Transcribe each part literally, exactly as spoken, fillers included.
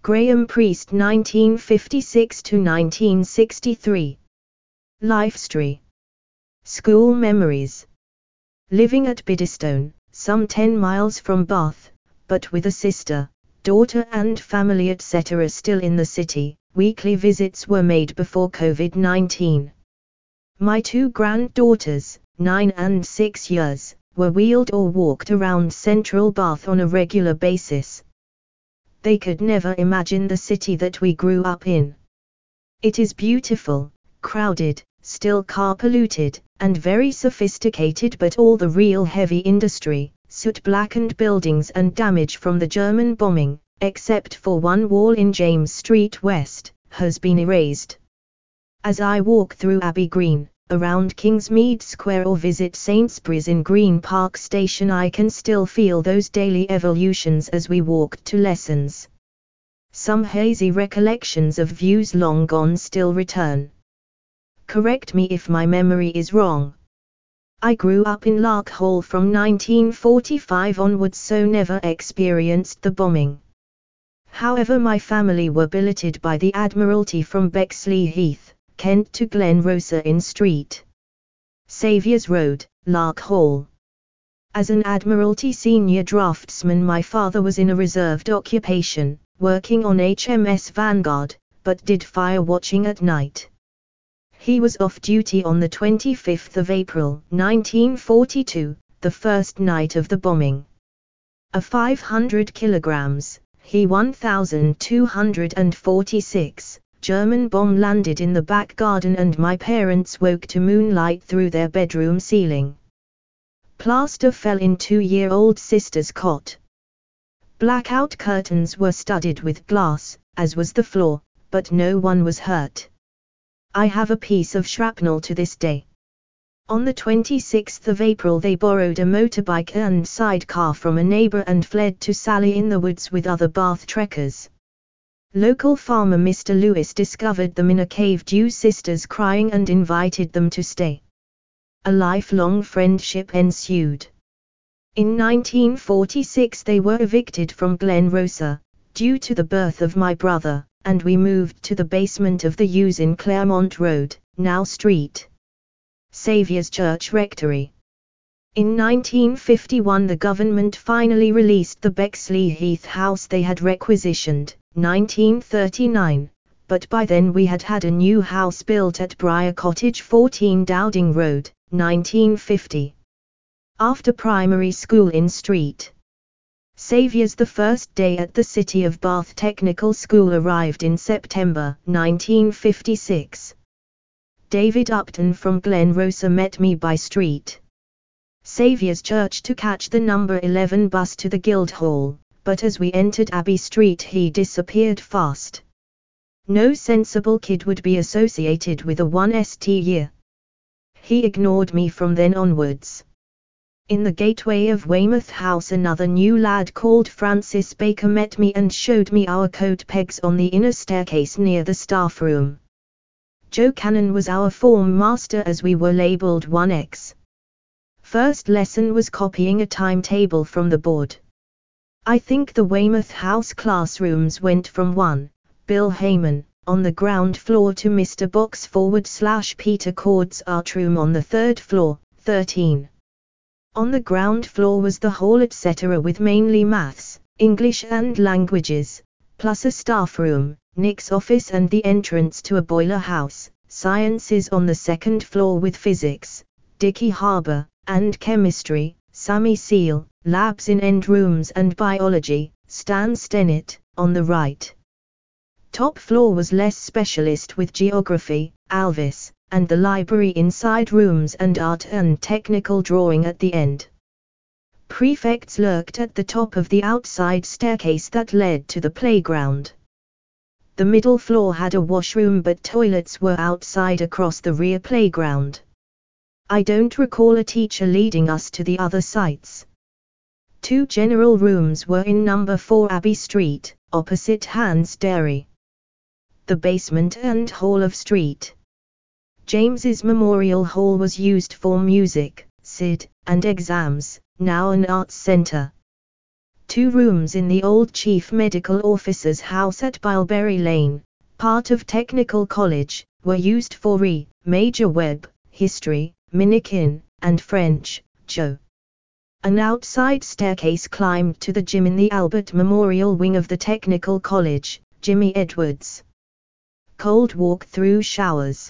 Graham Priest nineteen fifty-six to nineteen sixty-three. Lifestory. School memories. Living at Biddestone, some ten miles from Bath, but with a sister, daughter and family et cetera still in the city, weekly visits were made before COVID nineteen. My two granddaughters, nine and six years, were wheeled or walked around central Bath on a regular basis. They could never imagine the city that we grew up in. It is beautiful, crowded, still car polluted, and very sophisticated, but all the real heavy industry, soot-blackened buildings and damage from the German bombing, except for one wall in James Street West, has been erased. As I walk through Abbey Green, around Kingsmead Square or visit Sainsbury's in Green Park Station, I can still feel those daily evolutions as we walked to lessons. Some hazy recollections of views long gone still return. Correct me if my memory is wrong. I grew up in Lark Hall from nineteen forty-five onwards, so never experienced the bombing. However, my family were billeted by the Admiralty from Bexley Heath, Kent to Glenrosser Inn Street, Saviour's Road, Lark Hall. As an Admiralty senior draftsman, my father was in a reserved occupation, working on H M S Vanguard, but did fire watching at night. He was off duty on the twenty-fifth of April, nineteen forty-two, the first night of the bombing. A five hundred kilograms, He one thousand two hundred forty-six, German bomb landed in the back garden, and my parents woke to moonlight through their bedroom ceiling. Plaster fell in two-year-old sister's cot. Blackout curtains were studded with glass, as was the floor, but no one was hurt. I have a piece of shrapnel to this day. On the twenty-sixth of April they borrowed a motorbike and sidecar from a neighbor and fled to Sally in the woods with other Bath trekkers. Local farmer Mister Lewis discovered them in a cave due sisters crying and invited them to stay. A lifelong friendship ensued. In nineteen forty-six they were evicted from Glenrosser, due to the birth of my brother, and we moved to the basement of the Yews in Claremont Road, now Street. Saviour's Church Rectory. In nineteen fifty-one the government finally released the Bexley Heath house they had requisitioned, nineteen thirty-nine, but by then we had had a new house built at Briar Cottage fourteen Dowding Road, nineteen fifty. After primary school in Street Saviour's, the first day at the City of Bath Technical School arrived in September nineteen fifty-six. David Upton from Glenrosser met me by Street Saviour's Church to catch the number eleven bus to the Guildhall, but as we entered Abbey Street he disappeared fast. No sensible kid would be associated with a one st year. He ignored me from then onwards. In the gateway of Weymouth House another new lad called Francis Baker met me and showed me our coat pegs on the inner staircase near the staff room. Joe Cannon was our form master, as we were labelled one X. First lesson was copying a timetable from the board. I think the Weymouth House classrooms went from one, Bill Heyman, on the ground floor to Mister Box forward slash Peter Cord's art room on the third floor, thirteen. On the ground floor was the hall et cetera with mainly maths, English and languages, plus a staff room, Nick's office and the entrance to a boiler house, sciences on the second floor with physics, Dicky Harbour, and chemistry, Sammy Seal, labs in end rooms and biology, Stan Stennett, on the right. Top floor was less specialist with geography, Alvis, and the library inside rooms and art and technical drawing at the end. Prefects lurked at the top of the outside staircase that led to the playground. The middle floor had a washroom, but toilets were outside across the rear playground. I don't recall a teacher leading us to the other sites. Two general rooms were in number four Abbey Street, opposite Hans Dairy. The basement and hall of Street James's Memorial Hall was used for music, S I D, and exams, now an arts centre. Two rooms in the old Chief Medical Officer's house at Bilberry Lane, part of Technical College, were used for Re, Major Webb, History, Minikin, and French, Joe. An outside staircase climbed to the gym in the Albert Memorial wing of the Technical College, Jimmy Edwards. Cold walk-through showers.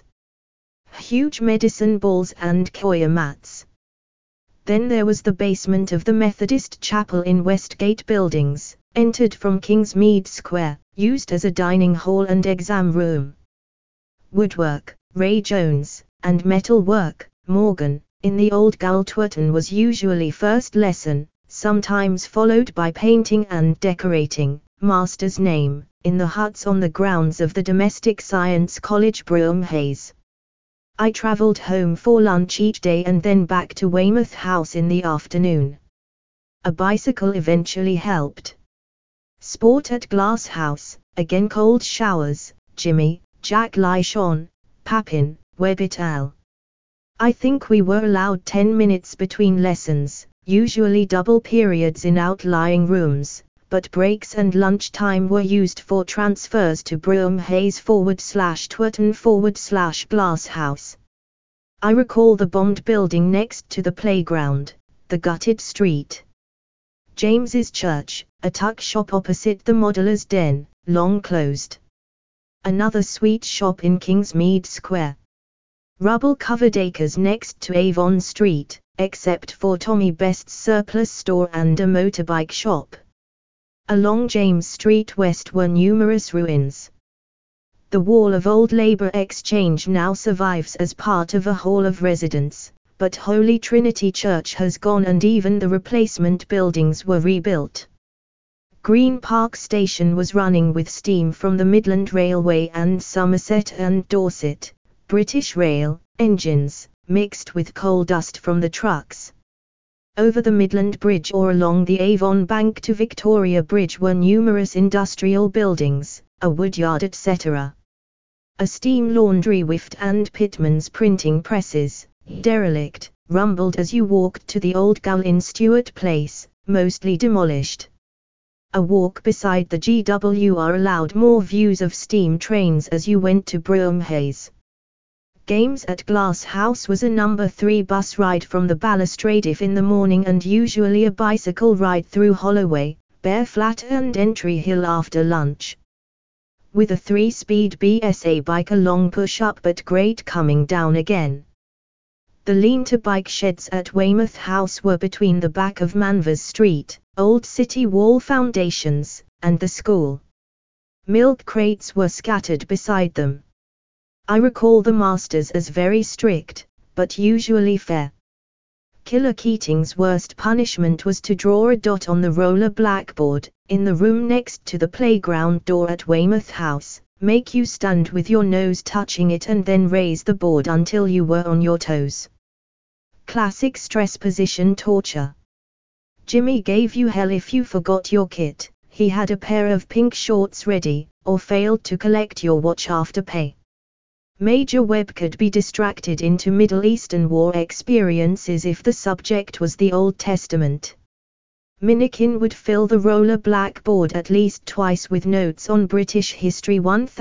Huge medicine balls and choir mats. Then there was the basement of the Methodist Chapel in Westgate Buildings, entered from Kingsmead Square, used as a dining hall and exam room. Woodwork, Ray Jones, and metalwork, Morgan, in the old Galtwerton was usually first lesson, sometimes followed by painting and decorating, master's name, in the huts on the grounds of the Domestic Science College Broome Hayes. I travelled home for lunch each day and then back to Weymouth House in the afternoon. A bicycle eventually helped. Sport at Glass House, again cold showers, Jimmy, Jack Lishon, Papin, Webb et al. I think we were allowed ten minutes between lessons, usually double periods in outlying rooms, but breaks and lunchtime were used for transfers to Broome Hayes forward slash Twerton forward slash Glass House. I recall the bombed building next to the playground, the gutted street. James's Church, a tuck shop opposite the Modeller's Den, long closed. Another sweet shop in Kingsmead Square. Rubble-covered acres next to Avon Street, except for Tommy Best's surplus store and a motorbike shop. Along James Street West were numerous ruins. The wall of old Labour Exchange now survives as part of a hall of residence, but Holy Trinity Church has gone and even the replacement buildings were rebuilt. Green Park Station was running with steam from the Midland Railway and Somerset and Dorset, British Rail, engines, mixed with coal dust from the trucks. Over the Midland Bridge or along the Avon Bank to Victoria Bridge were numerous industrial buildings, a woodyard et cetera. A steam laundry whiffed and Pitman's printing presses, derelict, rumbled as you walked to the old Gull in Stewart Place, mostly demolished. A walk beside the G W R allowed more views of steam trains as you went to Broome Hayes. Games at Glass House was a number three bus ride from the balustrade if in the morning and usually a bicycle ride through Holloway, Bear Flat and Entry Hill after lunch. With a three-speed B S A bike a long push-up but great coming down again. The lean-to-bike sheds at Weymouth House were between the back of Manvers Street, old city wall foundations, and the school. Milk crates were scattered beside them. I recall the masters as very strict, but usually fair. Killer Keating's worst punishment was to draw a dot on the roller blackboard, in the room next to the playground door at Weymouth House, make you stand with your nose touching it and then raise the board until you were on your toes. Classic stress position torture. Jimmy gave you hell if you forgot your kit, he had a pair of pink shorts ready, or failed to collect your watch after pay. Major Webb could be distracted into Middle Eastern war experiences if the subject was the Old Testament. Minikin would fill the roller blackboard at least twice with notes on British history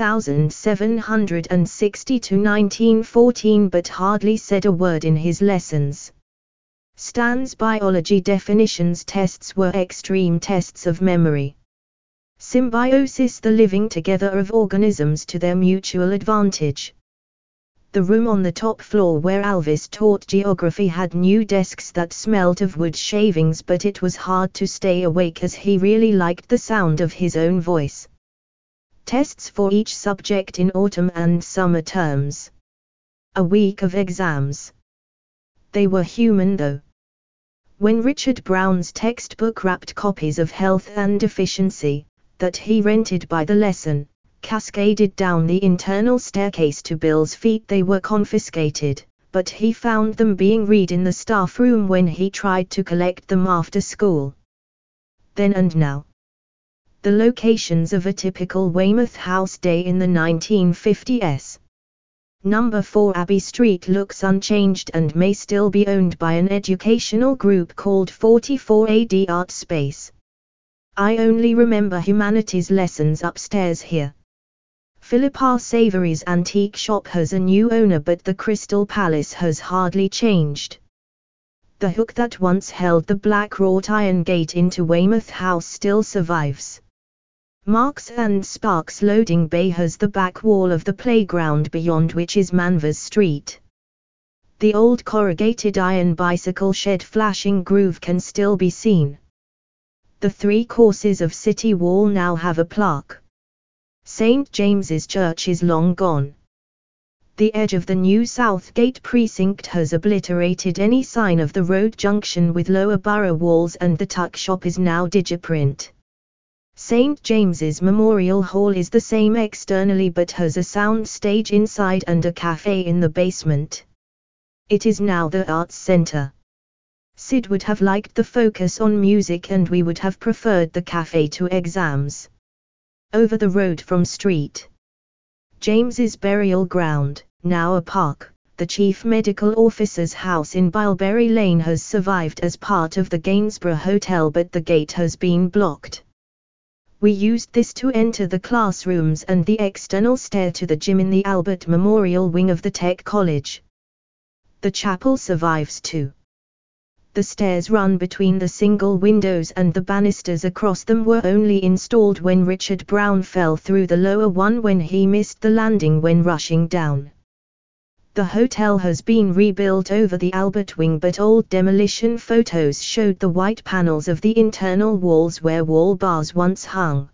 seventeen sixty to nineteen fourteen but hardly said a word in his lessons. Stan's biology definitions tests were extreme tests of memory. Symbiosis, the living together of organisms to their mutual advantage. The room on the top floor where Alvis taught geography had new desks that smelt of wood shavings, but it was hard to stay awake as he really liked the sound of his own voice. Tests for each subject in autumn and summer terms. A week of exams. They were human though. When Richard Brown's textbook wrapped copies of Health and Efficiency, that he rented by the lesson, cascaded down the internal staircase to Bill's feet, they were confiscated, but he found them being read in the staff room when he tried to collect them after school. Then and now. The locations of a typical Weymouth House day in the nineteen fifties. Number four Abbey Street looks unchanged and may still be owned by an educational group called forty-four A D Art Space. I only remember humanities lessons upstairs here. Philippa Savory's antique shop has a new owner, but the Crystal Palace has hardly changed. The hook that once held the black wrought iron gate into Weymouth House still survives. Marks and Sparks loading bay has the back wall of the playground beyond which is Manvers Street. The old corrugated iron bicycle shed Flashing Groove can still be seen. The three courses of City Wall now have a plaque. Saint James's Church is long gone. The edge of the new Southgate precinct has obliterated any sign of the road junction with Lower Borough walls, and the tuck shop is now Digiprint. Saint James's Memorial Hall is the same externally but has a sound stage inside and a cafe in the basement. It is now the Arts Centre. Sid would have liked the focus on music, and we would have preferred the cafe to exams. Over the road from Street James's burial ground, now a park, the Chief Medical Officer's house in Bilberry Lane has survived as part of the Gainsborough Hotel, but the gate has been blocked. We used this to enter the classrooms and the external stair to the gym in the Albert Memorial wing of the Tech College. The chapel survives too. The stairs run between the single windows, and the banisters across them were only installed when Richard Brown fell through the lower one when he missed the landing when rushing down. The hotel has been rebuilt over the Albert wing, but old demolition photos showed the white panels of the internal walls where wall bars once hung.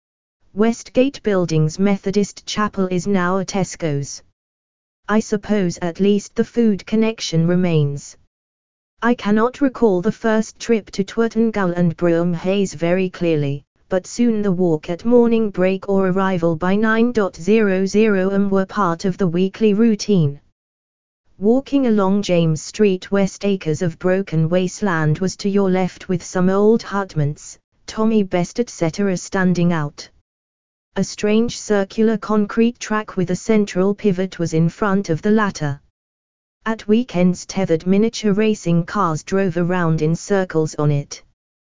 Westgate Building's Methodist Chapel is now a Tesco's. I suppose at least the food connection remains. I cannot recall the first trip to Twerton Gull and Broome Hayes very clearly, but soon the walk at morning break or arrival by nine hundred am were part of the weekly routine. Walking along James Street west, acres of broken wasteland was to your left with some old hutments, Tommy Best et cetera standing out. A strange circular concrete track with a central pivot was in front of the latter. At weekends tethered miniature racing cars drove around in circles on it.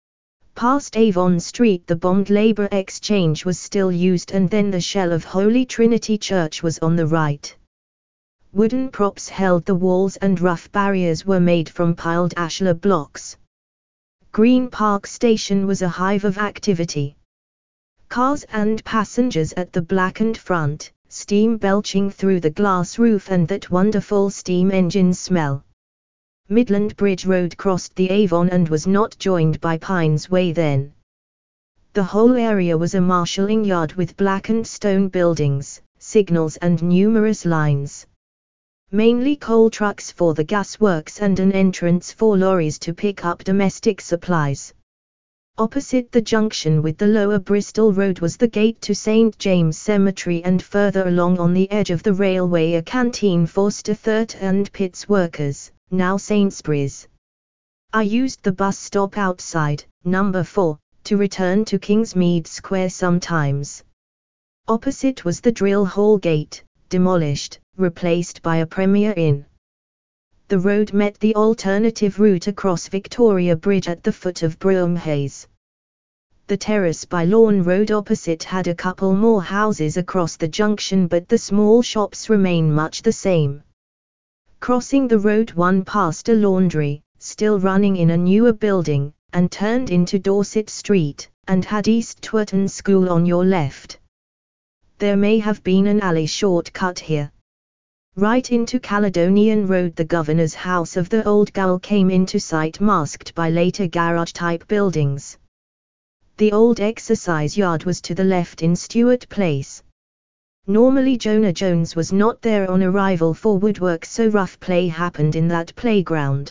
Past Avon Street the bombed Labour Exchange was still used, and then the shell of Holy Trinity Church was on the right. Wooden props held the walls and rough barriers were made from piled ashlar blocks. Green Park Station was a hive of activity. Cars and passengers at the blackened front, steam belching through the glass roof and that wonderful steam engine smell. Midland Bridge Road crossed the Avon and was not joined by Pines Way then. The whole area was a marshalling yard with blackened stone buildings, signals and numerous lines. Mainly coal trucks for the gasworks and an entrance for lorries to pick up domestic supplies. Opposite the junction with the Lower Bristol Road was the gate to Saint James Cemetery, and further along on the edge of the railway a canteen for Stathurst and Pitts workers, now Sainsbury's. I used the bus stop outside, number four, to return to Kingsmead Square sometimes. Opposite was the Drill Hall Gate, demolished, replaced by a Premier Inn. The road met the alternative route across Victoria Bridge at the foot of Broome Hayes. The terrace by Lawn Road opposite had a couple more houses across the junction, but the small shops remain much the same. Crossing the road one passed a laundry, still running in a newer building, and turned into Dorset Street, and had East Twerton School on your left. There may have been an alley shortcut here. Right into Caledonian Road the Governor's House of the Old Gull came into sight, masked by later garage-type buildings. The old exercise yard was to the left in Stewart Place. Normally Jonah Jones was not there on arrival for woodwork, so rough play happened in that playground.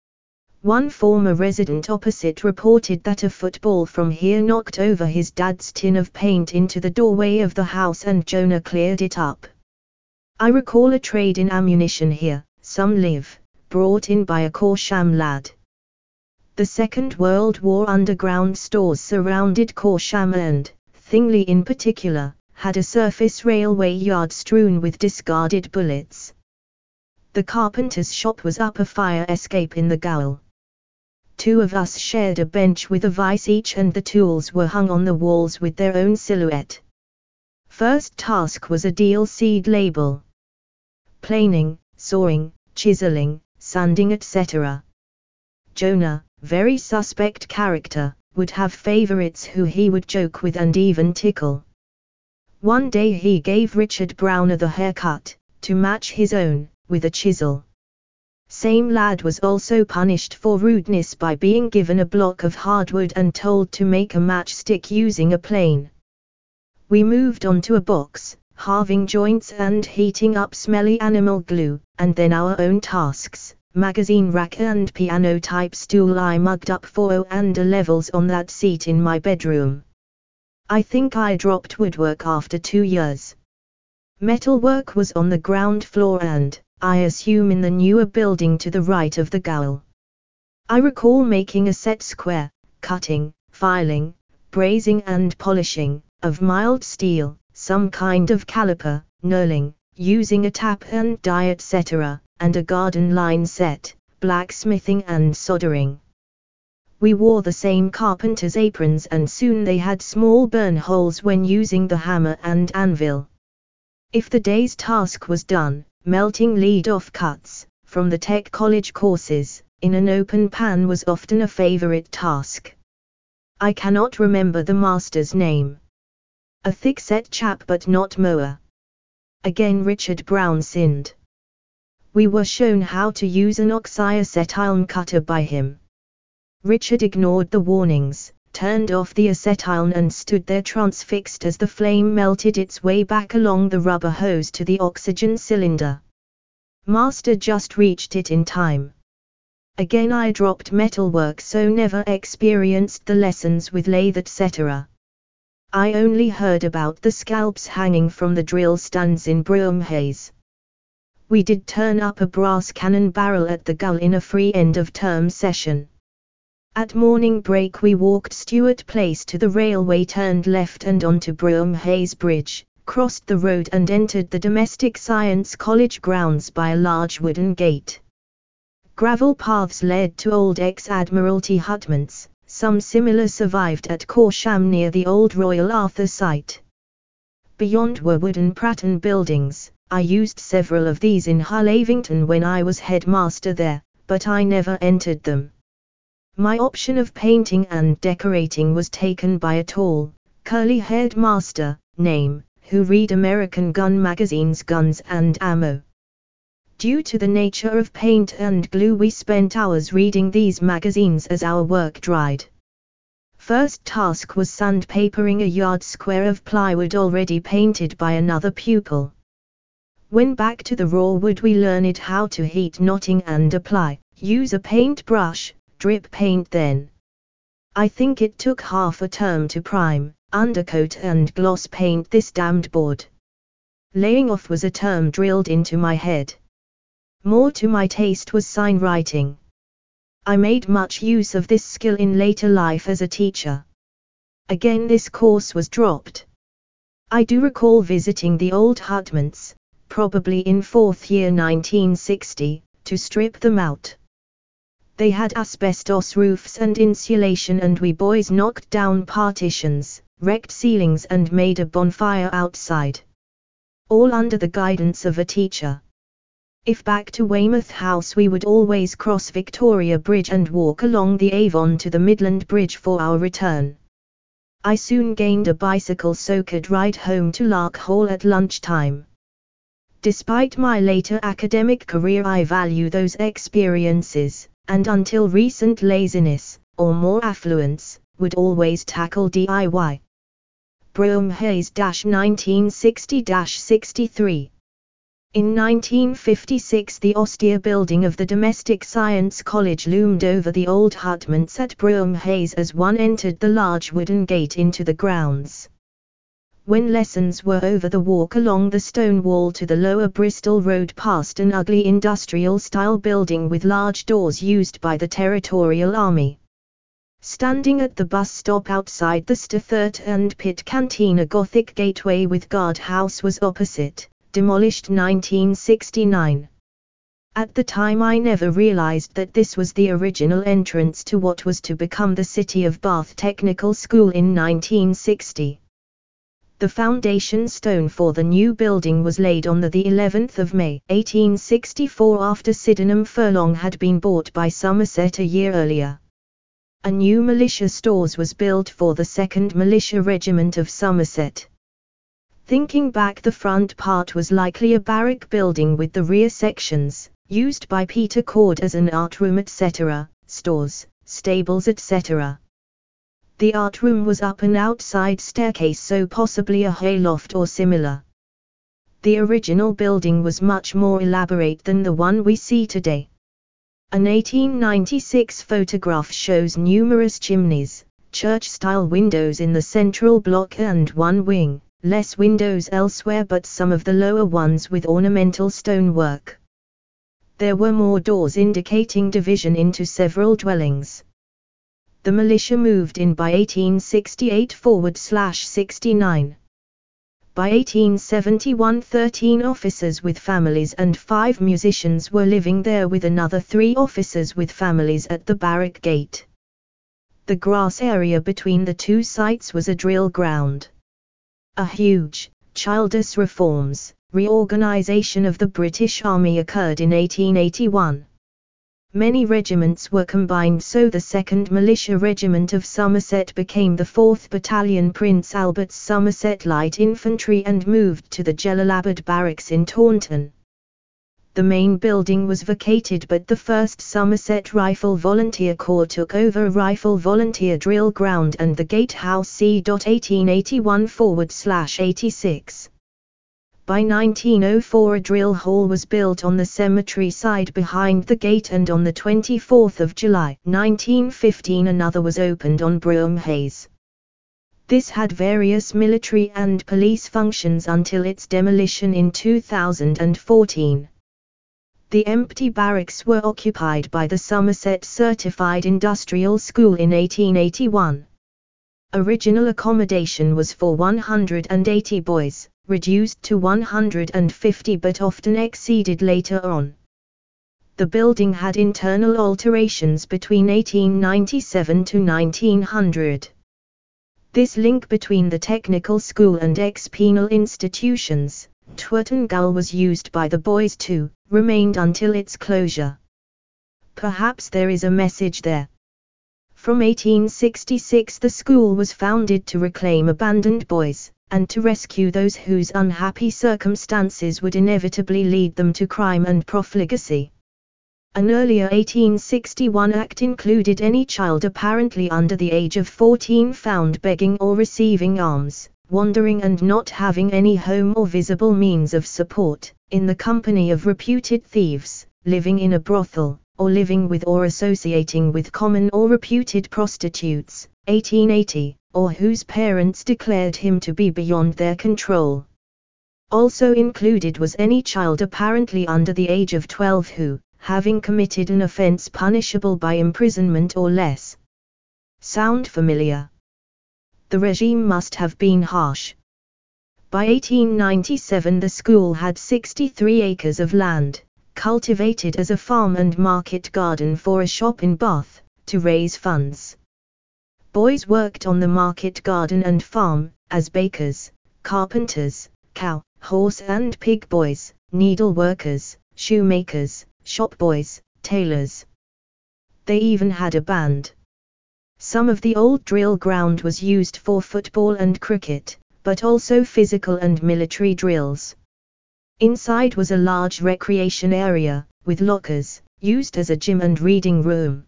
One former resident opposite reported that a football from here knocked over his dad's tin of paint into the doorway of the house and Jonah cleared it up. I recall a trade in ammunition here, some live, brought in by a Corsham lad. The Second World War underground stores surrounded Corsham and, Thingley in particular, had a surface railway yard strewn with discarded bullets. The carpenter's shop was up a fire escape in the Gowl. two of us shared a bench with a vise each, and the tools were hung on the walls with their own silhouette. First task was a deal seed label. Planing, sawing, chiseling, sanding, et cetera. Jonah, very suspect character, would have favorites who he would joke with and even tickle. One day he gave Richard Browner the haircut, to match his own, with a chisel. Same lad was also punished for rudeness by being given a block of hardwood and told to make a matchstick using a plane. We moved on to a box, halving joints and heating up smelly animal glue, and then our own tasks, magazine rack and piano type stool. I mugged up four oh and a levels on that seat in my bedroom. I think I dropped woodwork after two years. Metalwork was on the ground floor and, I assume, in the newer building to the right of the gaol. I recall making a set square, cutting, filing, brazing and polishing, of mild steel, some kind of caliper, knurling, using a tap and die, et cetera, and a garden line set, blacksmithing and soldering. We wore the same carpenter's aprons and soon they had small burn holes when using the hammer and anvil. If the day's task was done, melting lead-off cuts, from the tech college courses, in an open pan was often a favorite task. I cannot remember the master's name. A thick-set chap but not mower. Again Richard Brown sinned. We were shown how to use an oxyacetylene cutter by him. Richard ignored the warnings, turned off the acetylene and stood there transfixed as the flame melted its way back along the rubber hose to the oxygen cylinder. Master just reached it in time. Again I dropped metalwork, so never experienced the lessons with lathe, et cetera. I only heard about the scalps hanging from the drill stands in Broomhays. We did turn up a brass cannon barrel at the gaol in a free end-of-term session. At morning break we walked Stewart Place to the railway, turned left and onto Broomhays Bridge, crossed the road and entered the Domestic Science College grounds by a large wooden gate. Gravel paths led to old ex-Admiralty hutments, some similar survived at Corsham near the old Royal Arthur site. Beyond were wooden Pratton buildings. I used several of these in Hull Avington when I was headmaster there, but I never entered them. My option of painting and decorating was taken by a tall, curly-haired master, name, who read American gun magazines, Guns and Ammo. Due to the nature of paint and glue, we spent hours reading these magazines as our work dried. First task was sandpapering a yard square of plywood already painted by another pupil. When back to the raw wood we learned how to heat knotting and apply, use a paintbrush, drip paint then. I think it took half a term to prime, undercoat and gloss paint this damned board. Laying off was a term drilled into my head. More to my taste was sign writing. I made much use of this skill in later life as a teacher. Again this course was dropped. I do recall visiting the old hutments, probably in fourth year nineteen sixty, to strip them out. They had asbestos roofs and insulation, and we boys knocked down partitions, wrecked ceilings and made a bonfire outside. All under the guidance of a teacher. If back to Weymouth House we would always cross Victoria Bridge and walk along the Avon to the Midland Bridge for our return. I soon gained a bicycle so could ride home to Lark Hall at lunchtime. Despite my later academic career I value those experiences, and until recent laziness, or more affluence, would always tackle D I Y. Broomhays nineteen sixty to sixty-three. In nineteen fifty-six the austere building of the Domestic Science College loomed over the old hutments at Broomhays as one entered the large wooden gate into the grounds. When lessons were over the walk along the stone wall to the lower Bristol Road past an ugly industrial-style building with large doors used by the Territorial Army. Standing at the bus stop outside the Stathurt and Pitt Canteen a Gothic gateway with guardhouse was opposite, demolished nineteen sixty-nine. At the time I never realized that this was the original entrance to what was to become the City of Bath Technical School in nineteen sixty. The foundation stone for the new building was laid on the, the eleventh of May eighteen sixty-four after Sydenham Furlong had been bought by Somerset a year earlier. A new militia stores was built for the second Militia Regiment of Somerset. Thinking back, the front part was likely a barrack building with the rear sections, used by Peter Cord as an art room et cetera, stores, stables et cetera. The art room was up an outside staircase, so possibly a hayloft or similar. The original building was much more elaborate than the one we see today. An eighteen ninety-six photograph shows numerous chimneys, church-style windows in the central block and one wing, less windows elsewhere but some of the lower ones with ornamental stonework. There were more doors indicating division into several dwellings. The militia moved in by eighteen sixty-eight forward slash sixty-nine. By eighteen seventy-one, thirteen officers with families and five musicians were living there, with another three officers with families at the barrack gate. The grass area between the two sites was a drill ground. A huge, childish reforms, reorganization of the British Army occurred in eighteen eighty-one. Many regiments were combined, so the second Militia Regiment of Somerset became the fourth Battalion Prince Albert's Somerset Light Infantry and moved to the Jelalabad Barracks in Taunton. The main building was vacated, but the first Somerset Rifle Volunteer Corps took over Rifle Volunteer Drill Ground and the Gatehouse c. eighteen eighty-one forward slash eighty-six. By nineteen oh four a drill hall was built on the cemetery side behind the gate, and on the twenty-fourth of July nineteen fifteen another was opened on Brougham Hayes. This had various military and police functions until its demolition in two thousand fourteen. The empty barracks were occupied by the Somerset Certified Industrial School in eighteen eighty-one. Original accommodation was for one hundred eighty boys, reduced to one hundred fifty but often exceeded later on. The building had internal alterations between eighteen ninety-seven to nineteen hundred. This link between the technical school and ex-penal institutions, Twerton Gull, was used by the boys too, remained until its closure. Perhaps there is a message there. From eighteen sixty-six the school was founded to reclaim abandoned boys, and to rescue those whose unhappy circumstances would inevitably lead them to crime and profligacy. An earlier eighteen sixty-one act included any child apparently under the age of fourteen found begging or receiving alms, wandering and not having any home or visible means of support, in the company of reputed thieves, living in a brothel, or living with or associating with common or reputed prostitutes, eighteen eighty, or whose parents declared him to be beyond their control. Also included was any child apparently under the age of twelve who, having committed an offense punishable by imprisonment or less. Sound familiar? The regime must have been harsh. By eighteen ninety-seven the school had sixty-three acres of land, cultivated as a farm and market garden for a shop in Bath, to raise funds. Boys worked on the market garden and farm, as bakers, carpenters, cow, horse and pig boys, needle workers, shoemakers, shop boys, tailors. They even had a band. Some of the old drill ground was used for football and cricket, but also physical and military drills. Inside was a large recreation area, with lockers, used as a gym and reading room.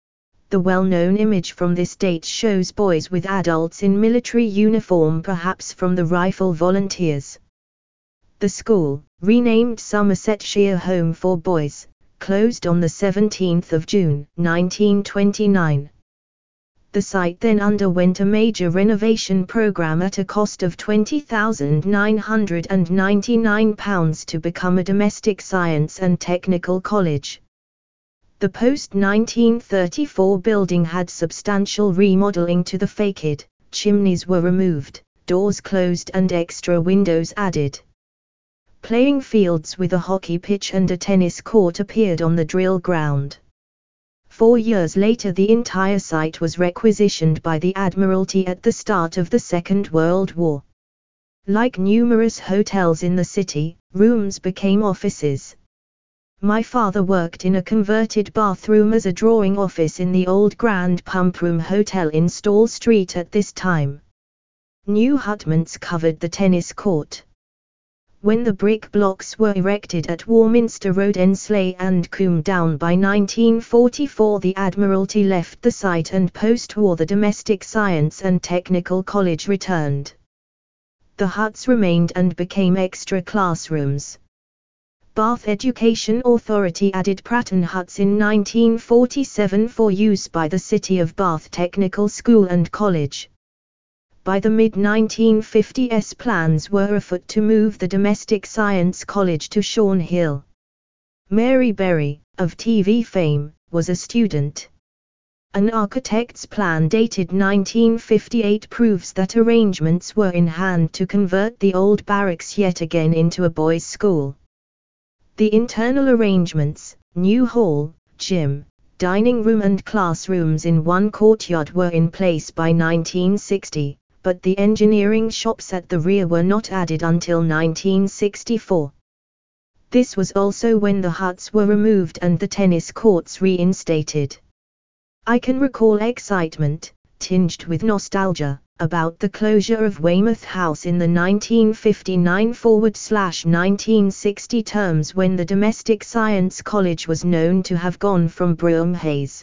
The well-known image from this date shows boys with adults in military uniform, perhaps from the Rifle Volunteers. The school, renamed Somersetshire Home for Boys, closed on the seventeenth of June nineteen twenty-nine. The site then underwent a major renovation program at a cost of twenty thousand nine hundred ninety-nine pounds to become a domestic science and technical college. The post nineteen thirty-four building had substantial remodeling to the facade, chimneys were removed, doors closed and extra windows added. Playing fields with a hockey pitch and a tennis court appeared on the drill ground. Four years later the entire site was requisitioned by the Admiralty at the start of the Second World War. Like numerous hotels in the city, rooms became offices. My father worked in a converted bathroom as a drawing office in the old Grand Pump Room Hotel in Stall Street at this time. New hutments covered the tennis court. When the brick blocks were erected at Warminster Road, Ensley and Coombe Down by nineteen forty-four, the Admiralty left the site and post-war the Domestic Science and Technical College returned. The huts remained and became extra classrooms. Bath Education Authority added Pratton huts in nineteen forty-seven for use by the City of Bath Technical School and College. By the mid nineteen fifties plans were afoot to move the Domestic Science College to Shaun Hill. Mary Berry, of T V fame, was a student. An architect's plan dated nineteen fifty-eight proves that arrangements were in hand to convert the old barracks yet again into a boys' school. The internal arrangements, new hall, gym, dining room and classrooms in one courtyard were in place by nineteen sixty. But the engineering shops at the rear were not added until nineteen sixty-four. This was also when the huts were removed and the tennis courts reinstated. I can recall excitement, tinged with nostalgia, about the closure of Weymouth House in the nineteen fifty-nine to nineteen sixty terms, when the Domestic Science College was known to have gone from Broome Hayes.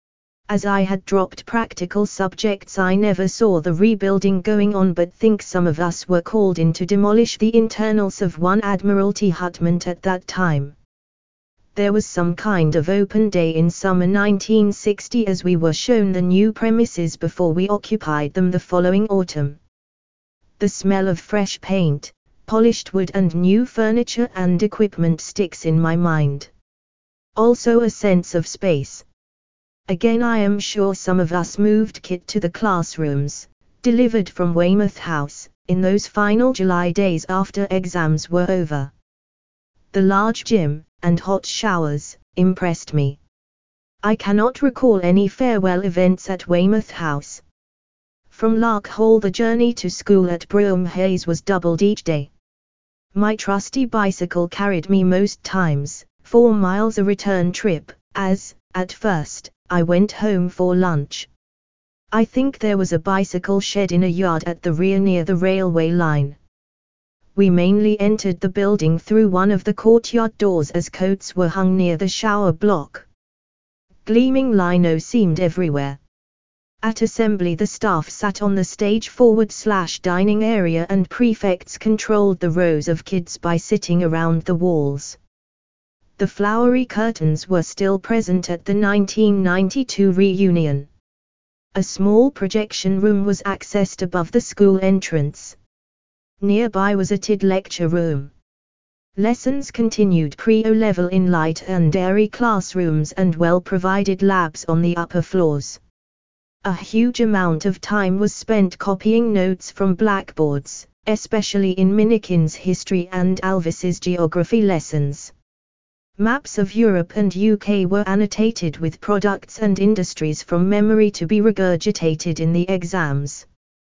As I had dropped practical subjects, I never saw the rebuilding going on, but think some of us were called in to demolish the internals of one Admiralty hutment at that time. There was some kind of open day in summer nineteen sixty as we were shown the new premises before we occupied them the following autumn. The smell of fresh paint, polished wood and new furniture and equipment sticks in my mind. Also a sense of space. Again, I am sure some of us moved kit to the classrooms, delivered from Weymouth House, in those final July days after exams were over. The large gym, and hot showers, impressed me. I cannot recall any farewell events at Weymouth House. From Lark Hall the journey to school at Broome Hayes was doubled each day. My trusty bicycle carried me most times, four miles a return trip, as, at first, I went home for lunch. I think there was a bicycle shed in a yard at the rear near the railway line. We mainly entered the building through one of the courtyard doors as coats were hung near the shower block. Gleaming lino seemed everywhere. At assembly the staff sat on the stage forward slash dining area and prefects controlled the rows of kids by sitting around the walls. The flowery curtains were still present at the nineteen ninety-two reunion. A small projection room was accessed above the school entrance. Nearby was a T I D lecture room. Lessons continued pre-O level in light and airy classrooms and well-provided labs on the upper floors. A huge amount of time was spent copying notes from blackboards, especially in Minikin's history and Alvis's geography lessons. Maps of Europe and U K were annotated with products and industries from memory to be regurgitated in the exams.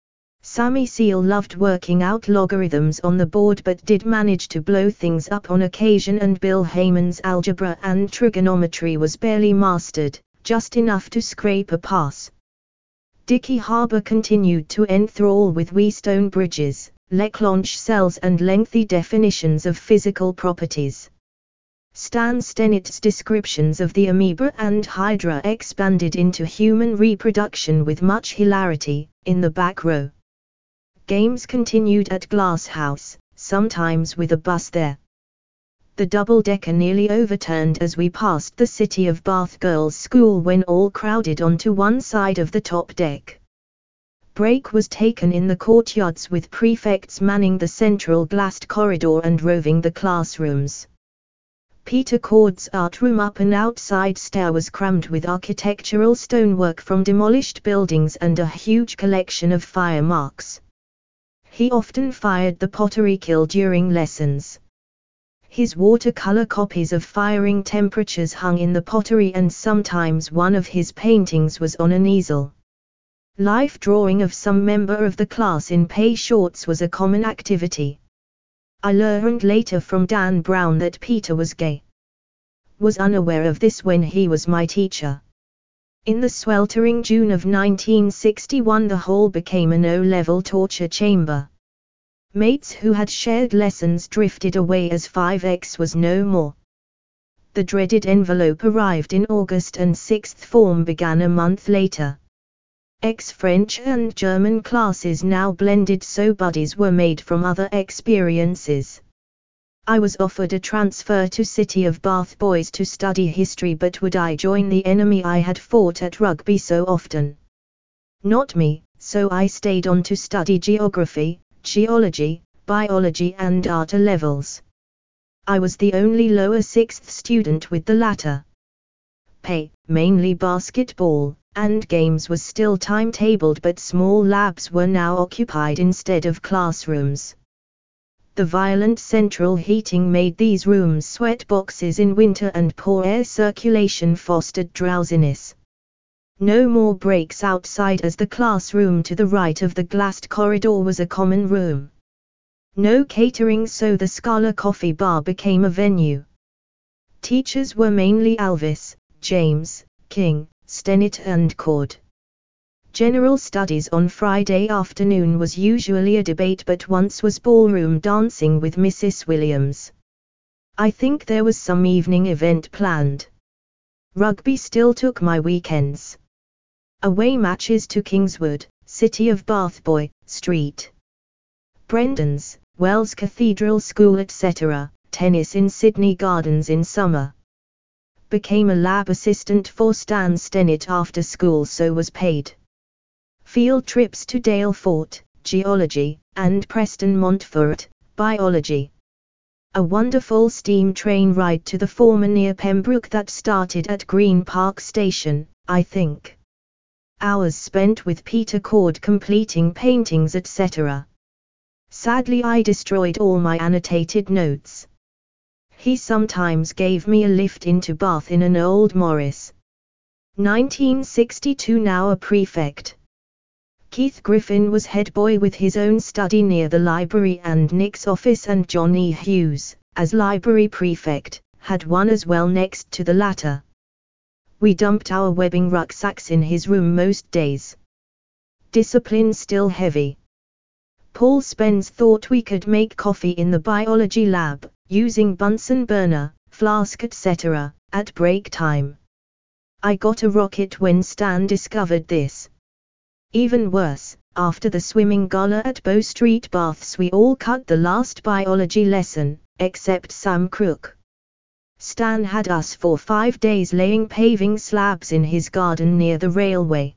Sammy Seal loved working out logarithms on the board but did manage to blow things up on occasion, and Bill Heyman's algebra and trigonometry was barely mastered, just enough to scrape a pass. Dickie Harbour continued to enthrall with Wheatstone bridges, Leclanche cells and lengthy definitions of physical properties. Stan Stennett's descriptions of the amoeba and hydra expanded into human reproduction with much hilarity, in the back row. Games continued at Glasshouse, sometimes with a bus there. The double-decker nearly overturned as we passed the City of Bath Girls' School when all crowded onto one side of the top deck. Break was taken in the courtyards with prefects manning the central glassed corridor and roving the classrooms. Peter Cord's art room up and outside stair was crammed with architectural stonework from demolished buildings and a huge collection of fire marks. He often fired the pottery kiln during lessons. His watercolor copies of Firing Temperatures hung in the pottery, and sometimes one of his paintings was on an easel. Life drawing of some member of the class in pay shorts was a common activity. I learned later from Dan Brown that Peter was gay. Was unaware of this when he was my teacher. In the sweltering June of nineteen sixty-one, the hall became an O-level torture chamber. Mates who had shared lessons drifted away as five X was no more. The dreaded envelope arrived in August and sixth form began a month later. Ex-French and German classes now blended, so buddies were made from other experiences. I was offered a transfer to City of Bath Boys to study history, but would I join the enemy I had fought at rugby so often? Not me, so I stayed on to study geography, geology, biology and art levels. I was the only lower sixth student with the latter. Pay, mainly basketball, and games was still timetabled, but small labs were now occupied instead of classrooms. The violent central heating made these rooms sweat boxes in winter, and poor air circulation fostered drowsiness. No more breaks outside, as the classroom to the right of the glassed corridor was a common room. No catering, so the Scala Coffee Bar became a venue. Teachers were mainly Alvis, James, King, Stennett and Cord. General studies on Friday afternoon was usually a debate, but once was ballroom dancing with Missus Williams. I think there was some evening event planned. Rugby still took my weekends. Away matches to Kingswood, City of Bath Boy Street, Brendan's, Wells Cathedral School, et cetera. Tennis in Sydney Gardens in summer. Became a lab assistant for Stan Stennett after school, so was paid. Field trips to Dale Fort, geology, and Preston Montfort, biology. A wonderful steam train ride to the former near Pembroke that started at Green Park Station, I think. Hours spent with Peter Cord completing paintings, et cetera. Sadly, I destroyed all my annotated notes. He sometimes gave me a lift into Bath in an old Morris. nineteen sixty-two, now a prefect. Keith Griffin was head boy with his own study near the library, and Nick's office, and Johnny Hughes, as library prefect, had one as well next to the latter. We dumped our webbing rucksacks in his room most days. Discipline still heavy. Paul Spence thought we could make coffee in the biology lab, using Bunsen burner, flask, et cetera, at break time. I got a rocket when Stan discovered this. Even worse, after the swimming gala at Bow Street Baths, we all cut the last biology lesson, except Sam Crook. Stan had us for five days laying paving slabs in his garden near the railway.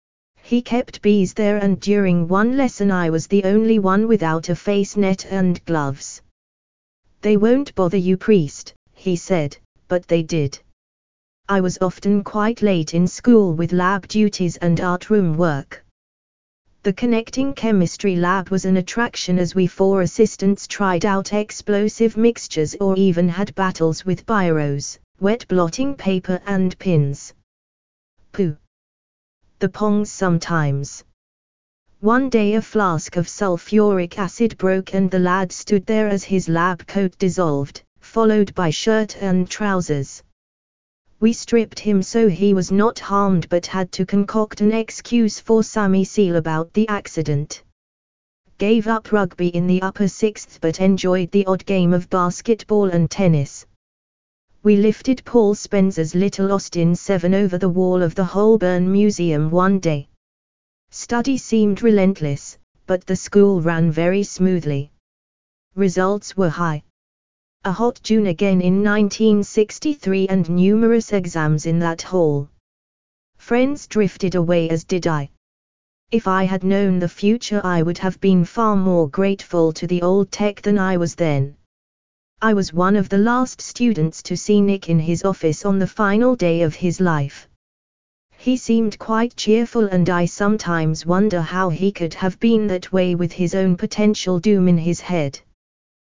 He kept bees there, and during one lesson I was the only one without a face net and gloves. They won't bother you, priest, he said, but they did. I was often quite late in school with lab duties and art room work. The connecting chemistry lab was an attraction, as we four assistants tried out explosive mixtures or even had battles with biros, wet blotting paper and pins. Pooh. The pongs sometimes. One day a flask of sulfuric acid broke, and the lad stood there as his lab coat dissolved, followed by shirt and trousers. We stripped him so he was not harmed, but had to concoct an excuse for Sammy Seal about the accident. Gave up rugby in the upper sixth, but enjoyed the odd game of basketball and tennis. We lifted Paul Spencer's little Austin seven over the wall of the Holborn Museum one day. Study seemed relentless, but the school ran very smoothly. Results were high. A hot June again in nineteen sixty-three, and numerous exams in that hall. Friends drifted away, as did I. If I had known the future, I would have been far more grateful to the old tech than I was then. I was one of the last students to see Nick in his office on the final day of his life. He seemed quite cheerful, and I sometimes wonder how he could have been that way with his own potential doom in his head.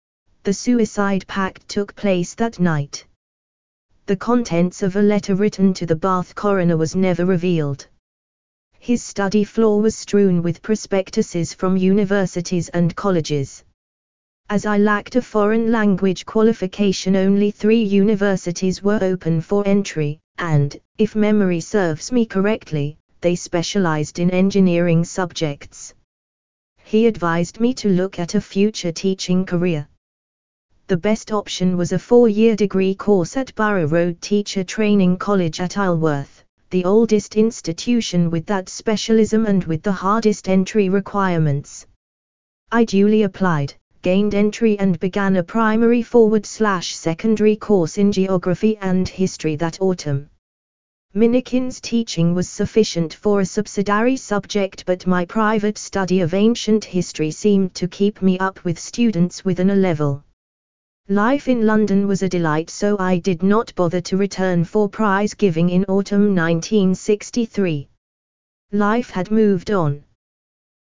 The suicide pact took place that night. The contents of a letter written to the Bath coroner was never revealed. His study floor was strewn with prospectuses from universities and colleges. As I lacked a foreign language qualification, only three universities were open for entry, and, if memory serves me correctly, they specialized in engineering subjects. He advised me to look at a future teaching career. The best option was a four-year degree course at Borough Road Teacher Training College at Isleworth, the oldest institution with that specialism and with the hardest entry requirements. I duly applied, gained entry and began a primary forward slash secondary course in geography and history that autumn. Minikin's teaching was sufficient for a subsidiary subject, but my private study of ancient history seemed to keep me up with students within a level. Life in London was a delight, so I did not bother to return for prize giving in autumn nineteen sixty-three. Life had moved on.